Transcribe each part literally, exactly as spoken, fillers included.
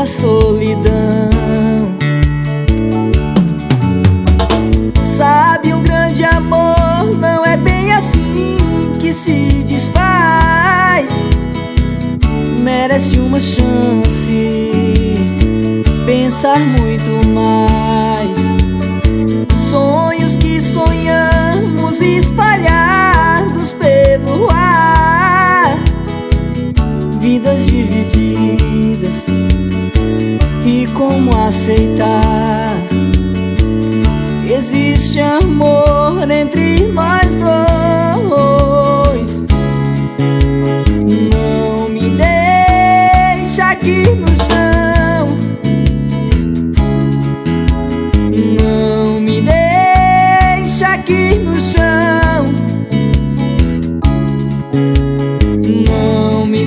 da solidão. Sabe, um grande amor não é bem assim que se desfaz. Merece uma chance, pensar muito mais. Sonhos que sonhamos espalhados pelo ar, vidas divididas, e como aceitar? Se existe amor entre nós dois, não me deixa aqui no chão, não me deixa aqui no chão, não me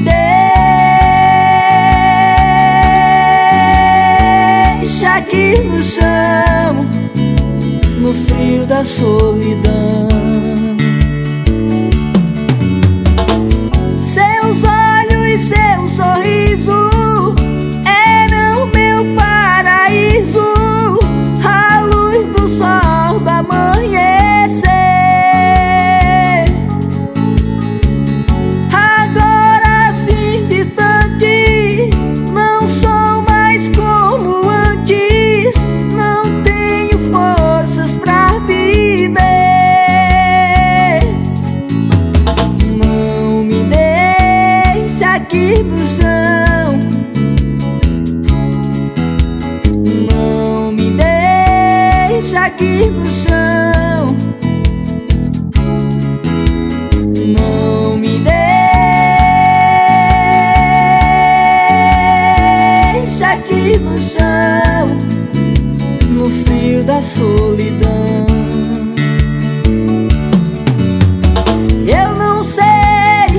deixa aqui no chão, no frio da solidão. Seus olhos e seu sorriso eram meu paraíso, a luz do sol do amanhecer. Agora assim distante, não sou mais como antes, não tenho forças pra viver. Não me deixa aqui no chão, não me deixa aqui no chão, não me deixa aqui no chão, no frio da solidão. Eu não sei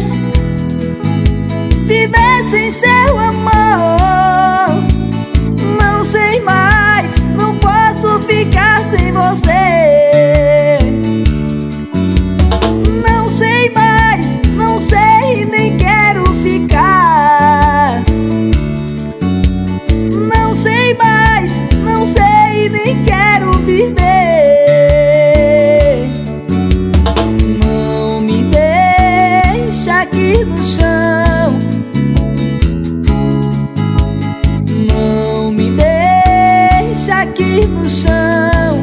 viver sem seu amor, não sei mais, não posso ficar sem você. Não sei mais, não sei, nem quero ficar. Não sei mais, não sei, nem quero viver. Não me deixa aqui no chão, não me deixa aqui no chão,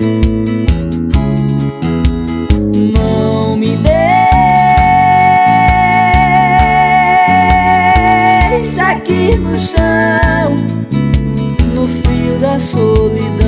não me deixa aqui no chão, no frio da solidão.